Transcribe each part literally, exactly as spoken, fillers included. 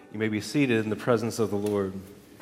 You may be seated in the presence of the Lord.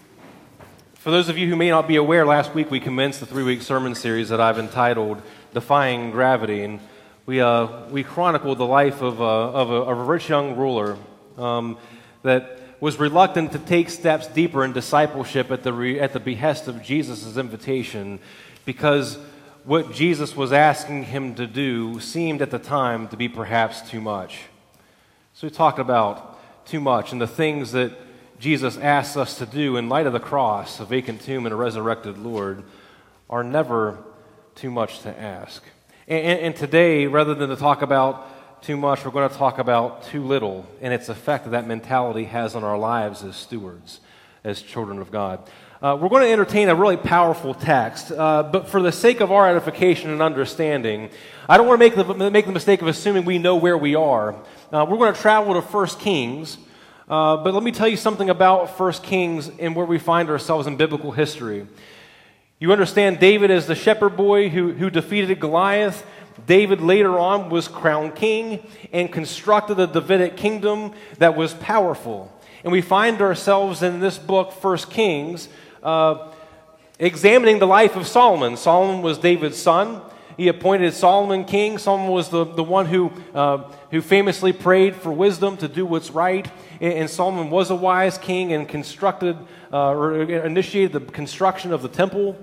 For those of you who may not be aware, last week we commenced the three-week sermon series that I've entitled Defying Gravity, and we uh, we chronicled the life of, uh, of, a, of a rich young ruler um, that was reluctant to take steps deeper in discipleship at the re, at the behest of Jesus' invitation, because what Jesus was asking him to do seemed at the time to be perhaps too much. So we talked about too much and the things that Jesus asks us to do in light of the cross, a vacant tomb, and a resurrected Lord are never too much to ask. And, and, and today, rather than to talk about too much, we're going to talk about too little and its effect that that mentality has on our lives as stewards, as children of God. Uh, we're going to entertain a really powerful text, uh, but for the sake of our edification and understanding, I don't want to make the, make the mistake of assuming we know where we are. Uh, we're going to travel to First Kings. Uh, but let me tell you something about First Kings and where we find ourselves in biblical history. You understand David as the shepherd boy who, who defeated Goliath. David later on was crowned king and constructed a Davidic kingdom that was powerful. And we find ourselves in this book, First Kings, uh, examining the life of Solomon. Solomon was David's son. He appointed Solomon king. Solomon was the, the one who, uh, who famously prayed for wisdom to do what's right. And, and Solomon was a wise king and constructed uh, or initiated the construction of the temple.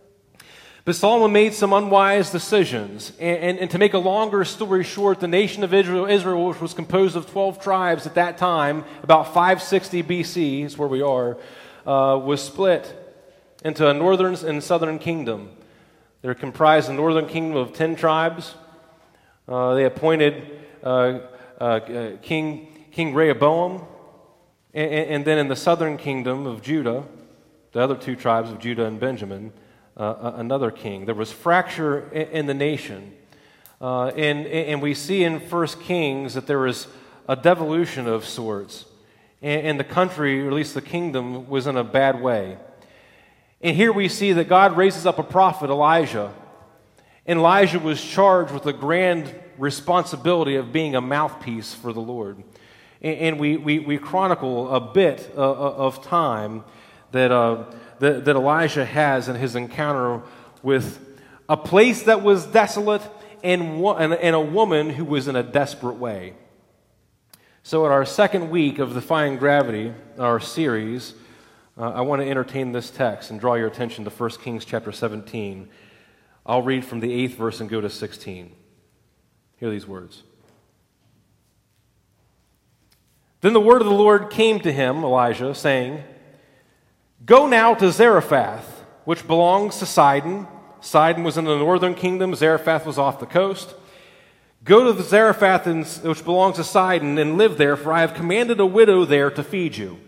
But Solomon made some unwise decisions. And, and, and to make a longer story short, the nation of Israel, Israel, which was composed of twelve tribes at that time, about five sixty B C is where we are, uh, was split into a northern and southern kingdom. They're comprised of the northern kingdom of ten tribes. Uh, they appointed uh, uh, King King Rehoboam, and, and then in the southern kingdom of Judah, the other two tribes of Judah and Benjamin, uh, another king. There was fracture in, in the nation, uh, and and we see in First Kings that there was a devolution of sorts, and, and the country, or at least the kingdom, was in a bad way. And here we see that God raises up a prophet, Elijah. And Elijah was charged with the grand responsibility of being a mouthpiece for the Lord. And, and we, we, we chronicle a bit uh, of time that, uh, that, that Elijah has in his encounter with a place that was desolate and, and, and a woman who was in a desperate way. So at our second week of Defying Gravity, our series, Uh, I want to entertain this text and draw your attention to First Kings chapter seventeen. I'll read from the eighth verse and go to sixteen. Hear these words. Then the word of the Lord came to him, Elijah, saying, "Go now to Zarephath, which belongs to Sidon." Sidon was in the northern kingdom. Zarephath was off the coast. "Go to the Zarephath, which belongs to Sidon, and live there, for I have commanded a widow there to feed you."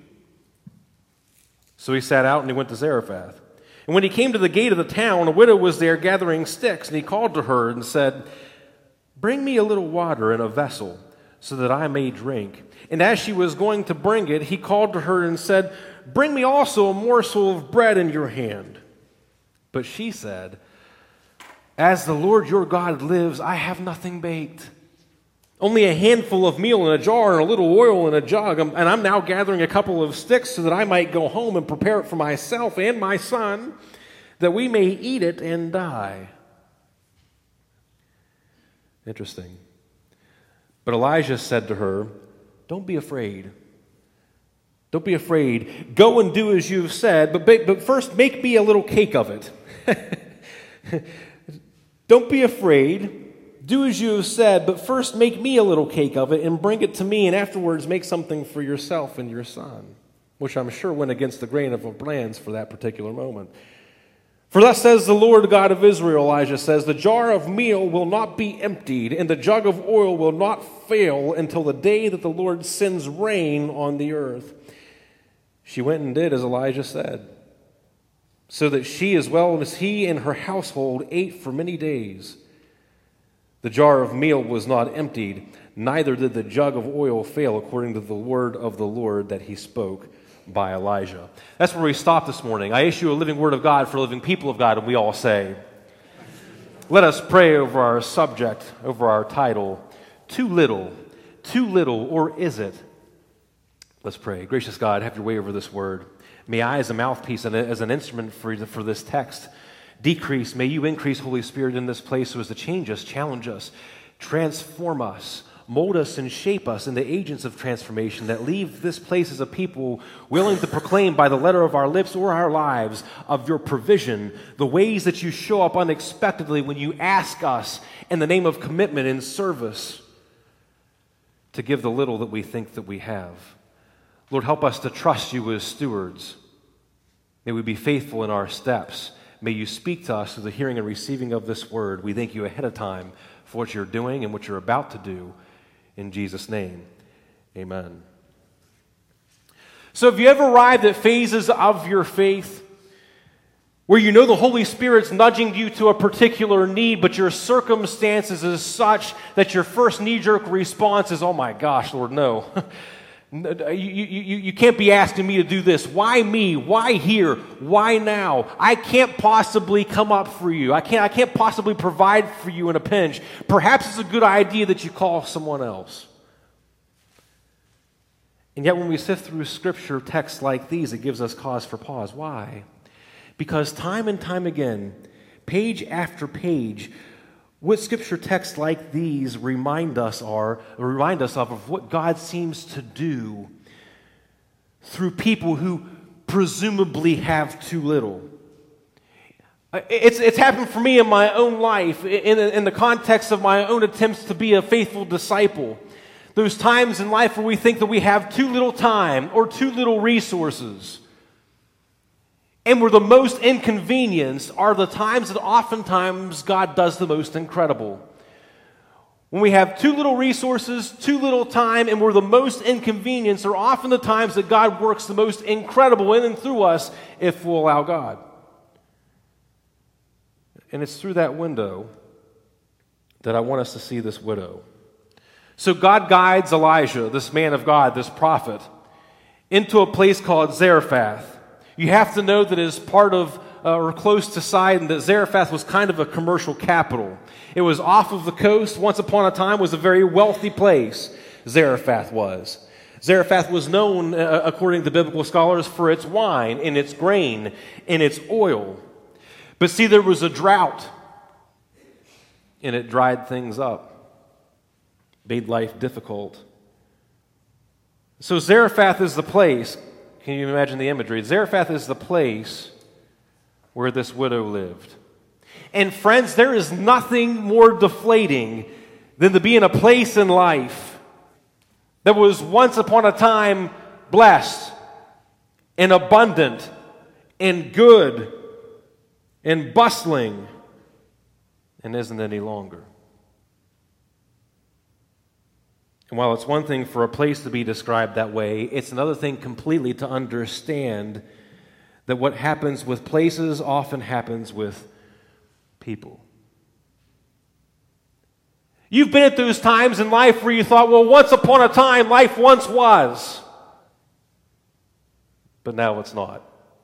So he sat out and he went to Zarephath. And when he came to the gate of the town, a widow was there gathering sticks, and he called to her and said, "Bring me a little water in a vessel, so that I may drink." And as she was going to bring it, he called to her and said, "Bring me also a morsel of bread in your hand." But she said, "As the Lord your God lives, I have nothing baked. Only a handful of meal in a jar and a little oil in a jug, and I'm now gathering a couple of sticks so that I might go home and prepare it for myself and my son, that we may eat it and die." Interesting. But Elijah said to her, "Don't be afraid. Don't be afraid. Go and do as you've said, but, but first make me a little cake of it." Don't be afraid. Do as you have said, but first make me a little cake of it and bring it to me, and afterwards make something for yourself and your son, which I'm sure went against the grain of our plans for that particular moment. "For thus says the Lord God of Israel," Elijah says, "the jar of meal will not be emptied, and the jug of oil will not fail until the day that the Lord sends rain on the earth." She went and did as Elijah said, so that she as well as he and her household ate for many days. The jar of meal was not emptied, neither did the jug of oil fail, according to the word of the Lord that he spoke by Elijah. That's where we stop this morning. I issue a living word of God for living people of God, and we all say, let us pray over our subject, over our title, Too Little, Too Little, or Is It? Let's pray. Gracious God, have your way over this word. May I, as a mouthpiece and as an instrument for, for this text, decrease. May you increase, Holy Spirit, in this place so as to change us, challenge us, transform us, mold us, and shape us into agents of transformation that leave this place as a people willing to proclaim by the letter of our lips or our lives of your provision, the ways that you show up unexpectedly when you ask us in the name of commitment and service to give the little that we think that we have. Lord, help us to trust you as stewards. May we be faithful in our steps. May you speak to us through the hearing and receiving of this word. We thank you ahead of time for what you're doing and what you're about to do. In Jesus' name, amen. So have you ever arrived at phases of your faith where you know the Holy Spirit's nudging you to a particular need, but your circumstances is such that your first knee-jerk response is, oh my gosh, Lord, no. You, you, you can't be asking me to do this. Why me? Why here? Why now? I can't possibly come up for you. I can't, I can't possibly provide for you in a pinch. Perhaps it's a good idea that you call someone else. And yet when we sift through scripture texts like these, it gives us cause for pause. Why? Because time and time again, page after page, what scripture texts like these remind us are remind us of, of what God seems to do through people who presumably have too little. It's, it's happened for me in my own life, in, in the context of my own attempts to be a faithful disciple. Those times in life where we think that we have too little time or too little resources. And where the most inconvenienced are the times that oftentimes God does the most incredible. When we have too little resources, too little time, and we're the most inconvenienced are often the times that God works the most incredible in and through us if we'll allow God. And it's through that window that I want us to see this widow. So God guides Elijah, this man of God, this prophet, into a place called Zarephath. You have to know that as part of uh, or close to Sidon, that Zarephath was kind of a commercial capital. It was off of the coast. Once upon a time was a very wealthy place, Zarephath was. Zarephath was known, uh, according to biblical scholars, for its wine and its grain and its oil. But see, there was a drought, and it dried things up, made life difficult. So Zarephath is the place. Can you imagine the imagery? Zarephath is the place where this widow lived. And friends, there is nothing more deflating than to be in a place in life that was once upon a time blessed and abundant and good and bustling and isn't any longer. And while it's one thing for a place to be described that way, it's another thing completely to understand that what happens with places often happens with people. You've been at those times in life where you thought, well, once upon a time, life once was. But now it's not.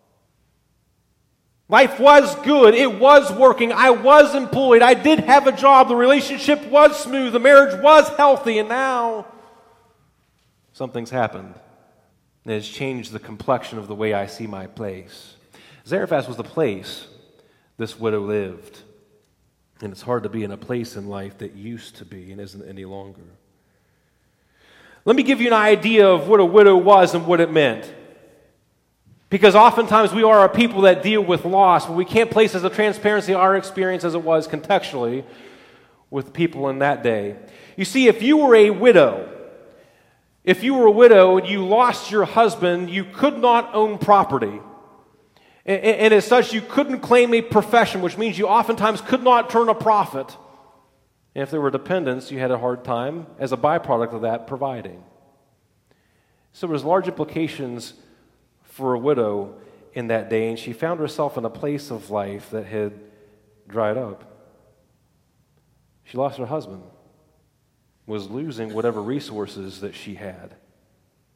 Life was good. It was working. I was employed. I did have a job. The relationship was smooth. The marriage was healthy. And now something's happened. And it's changed the complexion of the way I see my place. Zarephath was the place this widow lived. And it's hard to be in a place in life that used to be and isn't any longer. Let me give you an idea of what a widow was and what it meant. Because oftentimes we are a people that deal with loss, but we can't place as a transparency our experience as it was contextually with people in that day. You see, if you were a widow, if you were a widow and you lost your husband, you could not own property. And, and as such, you couldn't claim a profession, which means you oftentimes could not turn a profit. And if there were dependents, you had a hard time, as a byproduct of that, providing. So there was large implications for a widow in that day, and she found herself in a place of life that had dried up. She lost her husband, was losing whatever resources that she had,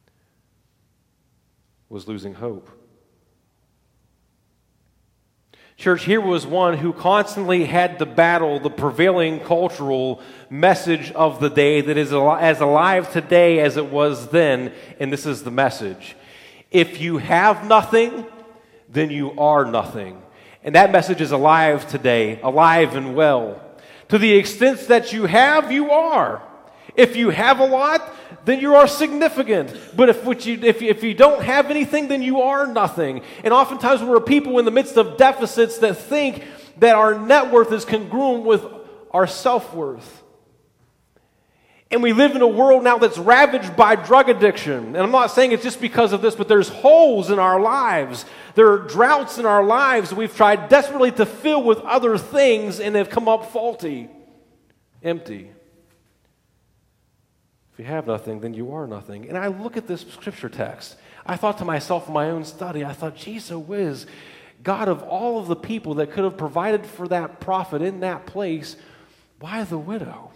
was losing hope. Church, here was one who constantly had to battle the prevailing cultural message of the day that is as alive today as it was then, and this is the message. If you have nothing, then you are nothing. And that message is alive today, alive and well. To the extent that you have, you are. If you have a lot, then you are significant. But if, what you, if, you, if you don't have anything, then you are nothing. And oftentimes we're people in the midst of deficits that think that our net worth is congruent with our self-worth. And we live in a world now that's ravaged by drug addiction. And I'm not saying it's just because of this, but there's holes in our lives. There are droughts in our lives that we've tried desperately to fill with other things and have come up faulty, empty. If you have nothing, then you are nothing. And I look at this scripture text. I thought to myself in my own study, I thought, geez, oh whiz, God, of all of the people that could have provided for that prophet in that place, why the widow?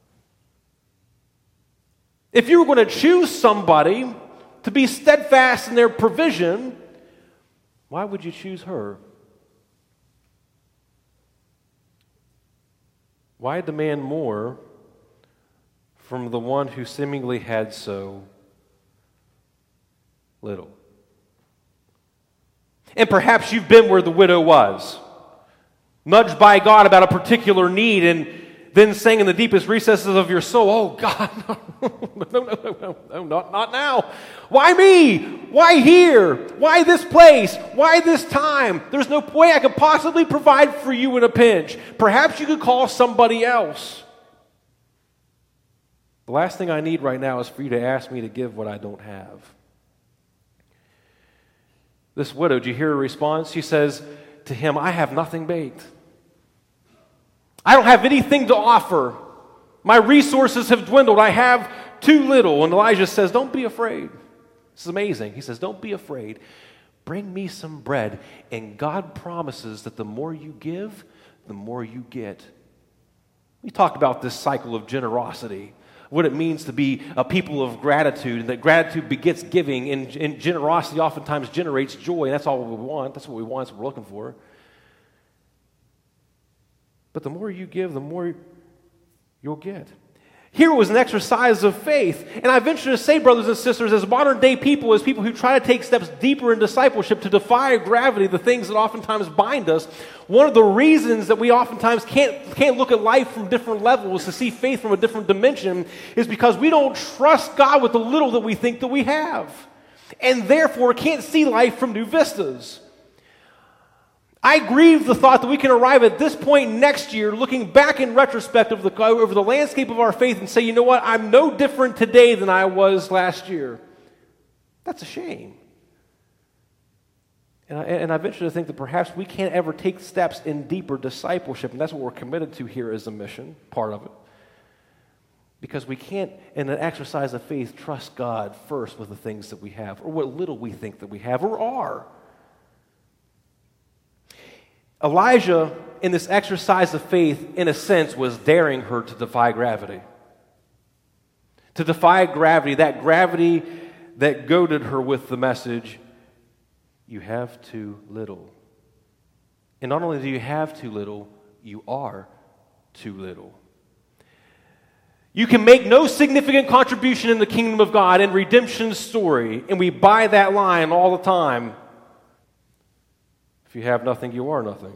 If you were going to choose somebody to be steadfast in their provision, why would you choose her? Why demand more from the one who seemingly had so little? And perhaps you've been where the widow was, nudged by God about a particular need, and then saying in the deepest recesses of your soul, oh God, no, no, no, no, no, no not, not now. Why me? Why here? Why this place? Why this time? There's no way I could possibly provide for you in a pinch. Perhaps you could call somebody else. The last thing I need right now is for you to ask me to give what I don't have. This widow, did you hear her response? She says to him, I have nothing baked. I don't have anything to offer. My resources have dwindled. I have too little. And Elijah says, don't be afraid. This is amazing. He says, don't be afraid. Bring me some bread. And God promises that the more you give, the more you get. We talked about this cycle of generosity, what it means to be a people of gratitude, and that gratitude begets giving, and, and generosity oftentimes generates joy, and that's all we want. That's what we want, that's what we're looking for. But the more you give, the more you'll get. Here was an exercise of faith. And I venture to say, brothers and sisters, as modern-day people, as people who try to take steps deeper in discipleship to defy gravity, the things that oftentimes bind us, one of the reasons that we oftentimes can't, can't look at life from different levels, to see faith from a different dimension, is because we don't trust God with the little that we think that we have. And therefore can't see life from new vistas. I grieve the thought that we can arrive at this point next year, looking back in retrospect of the, over the landscape of our faith and say, you know what, I'm no different today than I was last year. That's a shame. And I, and I venture to think that perhaps we can't ever take steps in deeper discipleship, and that's what we're committed to here as a mission, part of it. Because we can't, in an exercise of faith, trust God first with the things that we have, or what little we think that we have, or are. Elijah, in this exercise of faith, in a sense, was daring her to defy gravity. To defy gravity, that gravity that goaded her with the message, you have too little. And not only do you have too little, you are too little. You can make no significant contribution in the kingdom of God and redemption's story, and we buy that line all the time. If you have nothing, you are nothing.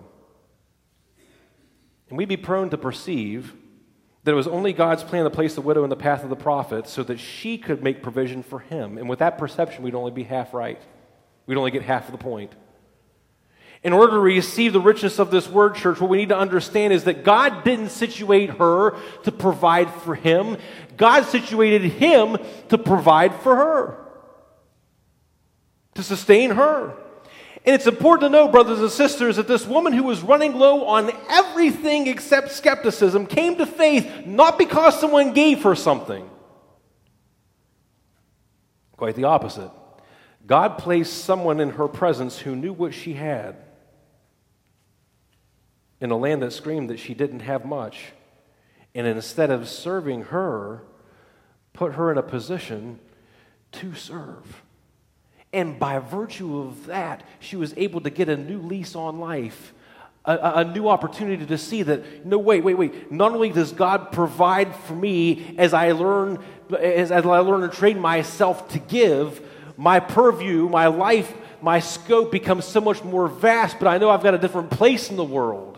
And we'd be prone to perceive that it was only God's plan to place the widow in the path of the prophet so that she could make provision for him. And with that perception, we'd only be half right. We'd only get half of the point. In order to receive the richness of this word, church, what we need to understand is that God didn't situate her to provide for him. God situated him to provide for her, to sustain her. And it's important to know, brothers and sisters, that this woman who was running low on everything except skepticism came to faith not because someone gave her something. Quite the opposite. God placed someone in her presence who knew what she had in a land that screamed that she didn't have much. And instead of serving her, put her in a position to serve. And by virtue of that, she was able to get a new lease on life, a, a new opportunity to see that, no, wait, wait, wait. Not only does God provide for me as I learn, as, as I learn and train myself to give, my purview, my life, my scope becomes so much more vast, but I know I've got a different place in the world.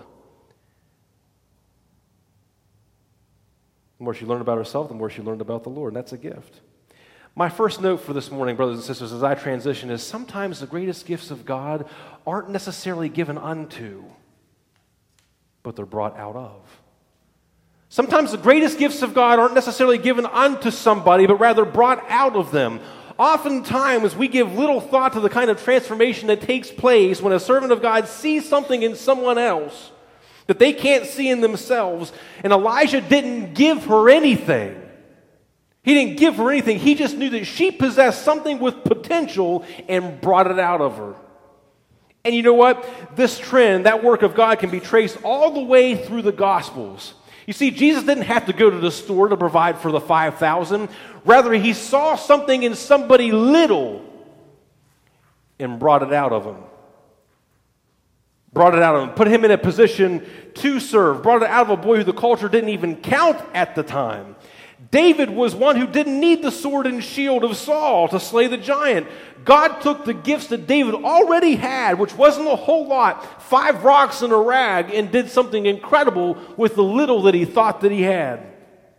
The more she learned about herself, the more she learned about the Lord, and that's a gift. My first note for this morning, brothers and sisters, as I transition is sometimes the greatest gifts of God aren't necessarily given unto, but they're brought out of. Sometimes the greatest gifts of God aren't necessarily given unto somebody, but rather brought out of them. Oftentimes, we give little thought to the kind of transformation that takes place when a servant of God sees something in someone else that they can't see in themselves, and Elijah didn't give her anything. He didn't give her anything. He just knew that she possessed something with potential and brought it out of her. And you know what? This trend, that work of God, can be traced all the way through the Gospels. You see, Jesus didn't have to go to the store to provide for the five thousand. Rather, he saw something in somebody little and brought it out of him. Brought it out of him. Put him in a position to serve. Brought it out of a boy who the culture didn't even count at the time. David was one who didn't need the sword and shield of Saul to slay the giant. God took the gifts that David already had, which wasn't a whole lot, five rocks and a rag, and did something incredible with the little that he thought that he had.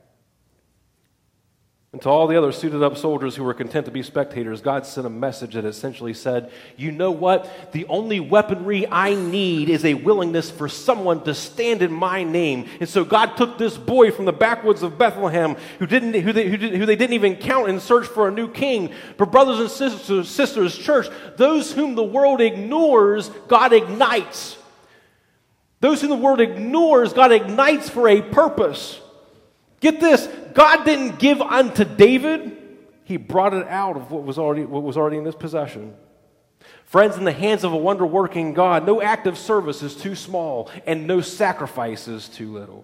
And to all the other suited up soldiers who were content to be spectators, God sent a message that essentially said, you know what? The only weaponry I need is a willingness for someone to stand in my name. And so God took this boy from the backwoods of Bethlehem who didn't, who they, who, did, who they didn't even count and search for a new king. But brothers and sisters, sisters, church, those whom the world ignores, God ignites. Those whom the world ignores, God ignites for a purpose. Get this, God didn't give unto David, he brought it out of what was already, what was already in his possession. Friends, in the hands of a wonder-working God, no act of service is too small, and no sacrifice is too little.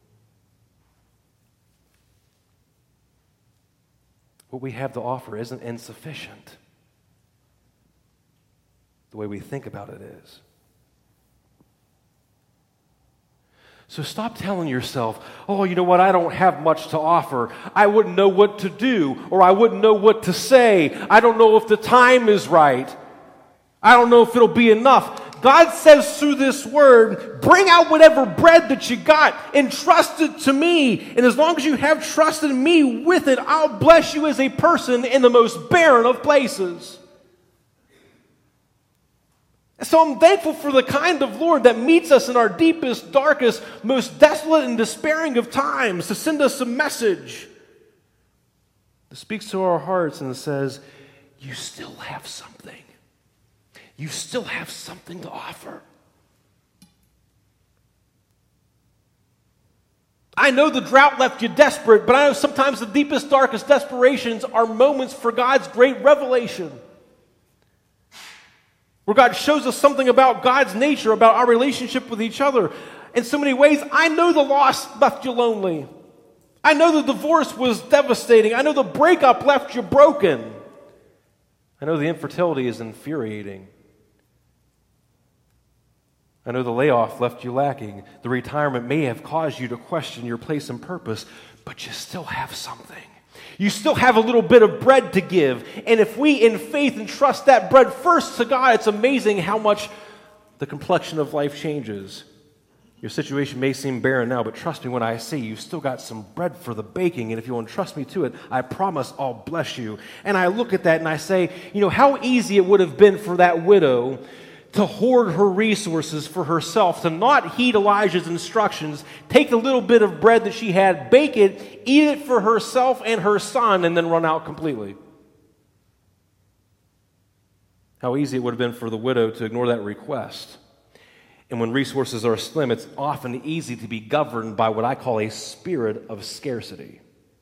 What we have to offer isn't insufficient. The way we think about it is. So stop telling yourself, oh, you know what, I don't have much to offer. I wouldn't know what to do, or I wouldn't know what to say. I don't know if the time is right. I don't know if it'll be enough. God says through this word, bring out whatever bread that you got and trust it to me. And as long as you have trusted me with it, I'll bless you as a person in the most barren of places. So I'm thankful for the kind of Lord that meets us in our deepest, darkest, most desolate and despairing of times to send us a message that speaks to our hearts and says, you still have something. You still have something to offer. I know the drought left you desperate, but I know sometimes the deepest, darkest desperations are moments for God's great revelation. Where God shows us something about God's nature, about our relationship with each other. In so many ways, I know the loss left you lonely. I know the divorce was devastating. I know the breakup left you broken. I know the infertility is infuriating. I know the layoff left you lacking. The retirement may have caused you to question your place and purpose, but you still have something. You still have a little bit of bread to give. And if we, in faith, entrust that bread first to God, it's amazing how much the complexion of life changes. Your situation may seem barren now, but trust me when I say you've still got some bread for the baking. And if you'll entrust me to it, I promise I'll bless you. And I look at that and I say, you know, how easy it would have been for that widow to hoard her resources for herself, to not heed Elijah's instructions, take the little bit of bread that she had, bake it, eat it for herself and her son, and then run out completely. How easy it would have been for the widow to ignore that request. And when resources are slim, it's often easy to be governed by what I call a spirit of scarcity.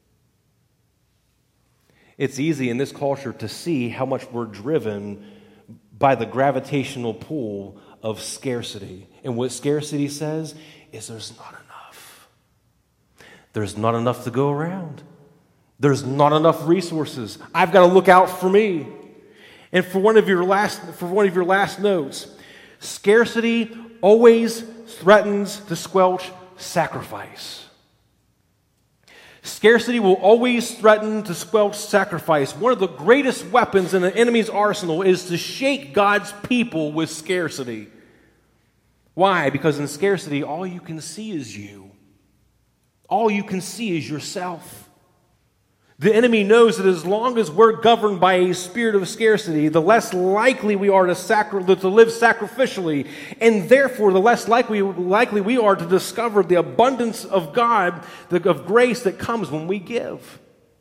It's easy in this culture to see how much we're driven by the gravitational pull of scarcity. And what scarcity says is there's not enough. There's not enough to go around. There's not enough resources. I've got to look out for me. And for one of your last, for one of your last notes, scarcity always threatens to squelch sacrifice. Scarcity will always threaten to squelch sacrifice. One of the greatest weapons in an enemy's arsenal is to shake God's people with scarcity. Why? Because in scarcity, all you can see is you. All you can see is yourself. The enemy knows that as long as we're governed by a spirit of scarcity, the less likely we are to, sacri- to live sacrificially, and therefore the less likely, likely we are to discover the abundance of God, the, of grace that comes when we give.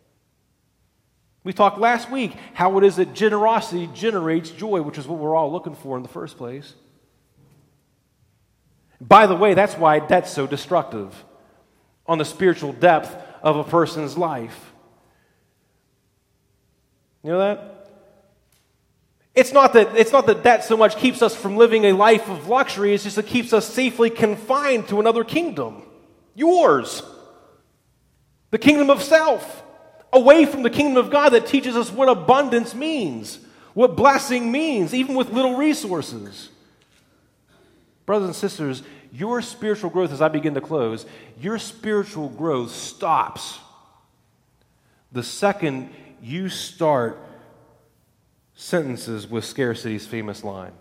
We talked last week how it is that generosity generates joy, which is what we're all looking for in the first place. By the way, that's why debt's so destructive on the spiritual depth of a person's life. You know that? It's not that it's not that debt so much keeps us from living a life of luxury, it's just it keeps us safely confined to another kingdom. Yours. The kingdom of self. Away from the kingdom of God that teaches us what abundance means, what blessing means, even with little resources. Brothers and sisters, your spiritual growth, as I begin to close, your spiritual growth stops the second you start sentences with scarcity's famous line.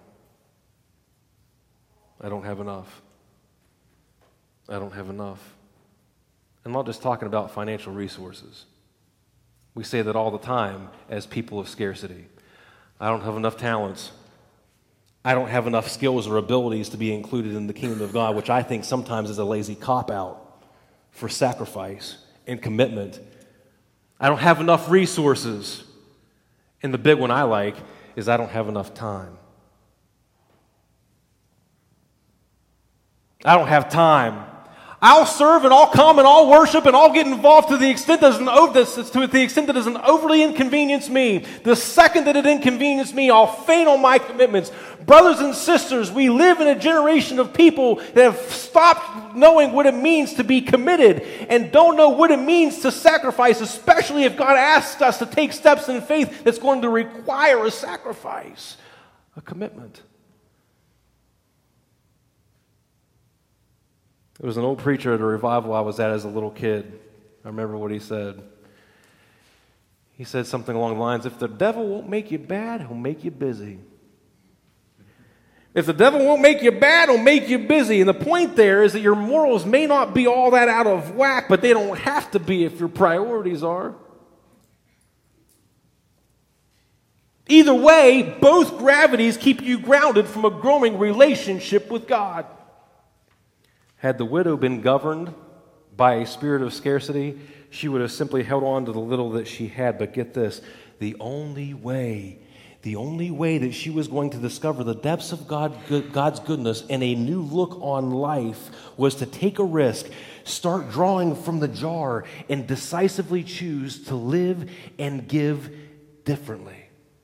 I don't have enough. I don't have enough. I'm not just talking about financial resources. We say that all the time as people of scarcity. I don't have enough talents. I don't have enough skills or abilities to be included in the kingdom of God, which I think sometimes is a lazy cop-out for sacrifice and commitment. I don't have enough resources. And the big one I like is I don't have enough time. I don't have time. I'll serve and I'll come and I'll worship and I'll get involved to the extent that doesn't, to the extent that doesn't overly inconvenience me. The second that it inconveniences me, I'll faint on my commitments. Brothers and sisters, we live in a generation of people that have stopped knowing what it means to be committed and don't know what it means to sacrifice, especially if God asks us to take steps in faith that's going to require a sacrifice, a commitment. There was an old preacher at a revival I was at as a little kid. I remember what he said. He said something along the lines, if the devil won't make you bad, he'll make you busy. If the devil won't make you bad, he'll make you busy. And the point there is that your morals may not be all that out of whack, but they don't have to be if your priorities are. Either way, both gravities keep you grounded from a growing relationship with God. Had the widow been governed by a spirit of scarcity, she would have simply held on to the little that she had. But get this, the only way, the only way that she was going to discover the depths of God, God's goodness and a new look on life was to take a risk, start drawing from the jar, and decisively choose to live and give differently.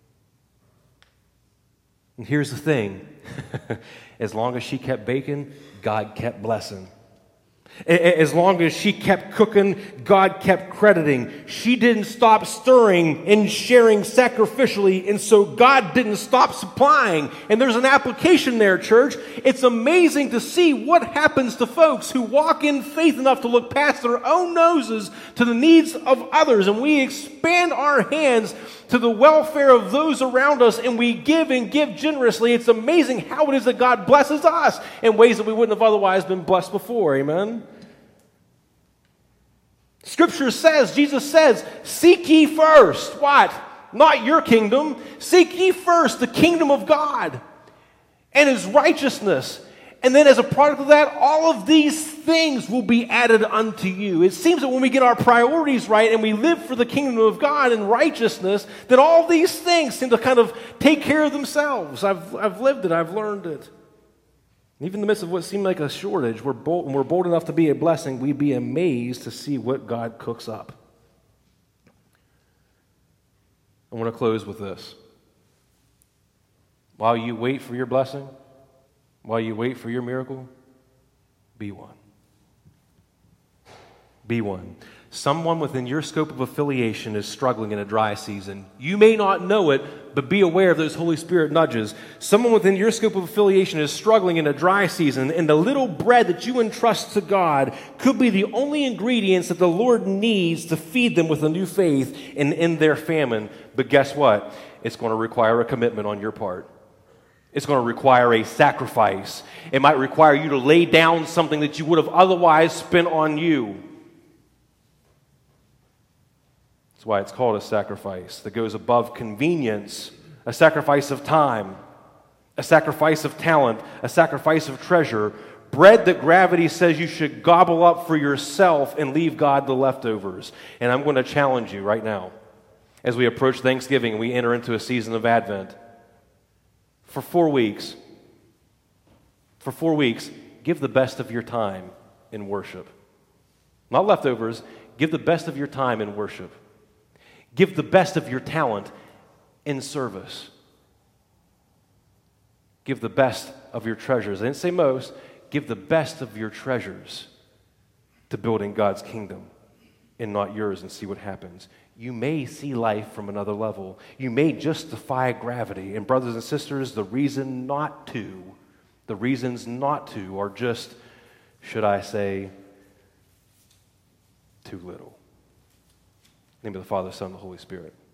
And here's the thing. As long as she kept baking, God kept blessing. As long as she kept cooking, God kept crediting. She didn't stop stirring and sharing sacrificially, and so God didn't stop supplying. And there's an application there, church. It's amazing to see what happens to folks who walk in faith enough to look past their own noses to the needs of others, and we expand our hands to the welfare of those around us, and we give and give generously. It's amazing how it is that God blesses us in ways that we wouldn't have otherwise been blessed before. Amen? Scripture says, Jesus says, seek ye first. What? Not your kingdom. Seek ye first the kingdom of God and His righteousness. And then as a product of that, all of these things will be added unto you. It seems that when we get our priorities right and we live for the kingdom of God and righteousness, that all these things seem to kind of take care of themselves. I've, I've lived it. I've learned it. Even in the midst of what seemed like a shortage, we're bold, when we're bold enough to be a blessing, we'd be amazed to see what God cooks up. I want to close with this. While you wait for your blessing, while you wait for your miracle, be one. Be one. Someone within your scope of affiliation is struggling in a dry season. You may not know it, but be aware of those Holy Spirit nudges. Someone within your scope of affiliation is struggling in a dry season, and the little bread that you entrust to God could be the only ingredients that the Lord needs to feed them with a new faith and in their famine. But guess what? It's going to require a commitment on your part. It's going to require a sacrifice. It might require you to lay down something that you would have otherwise spent on you. That's why it's called a sacrifice that goes above convenience, a sacrifice of time, a sacrifice of talent, a sacrifice of treasure, bread that gravity says you should gobble up for yourself and leave God the leftovers. And I'm going to challenge you right now, as we approach Thanksgiving and we enter into a season of Advent, for four weeks, for four weeks, give the best of your time in worship. Not leftovers, give the best of your time in worship. Give the best of your talent in service. Give the best of your treasures. I didn't say most. Give the best of your treasures to building God's kingdom and not yours, and see what happens. You may see life from another level. You may just defy gravity. And brothers and sisters, the reason not to, the reasons not to are just, should I say, too little. In the name of the Father, Son, and the Holy Spirit.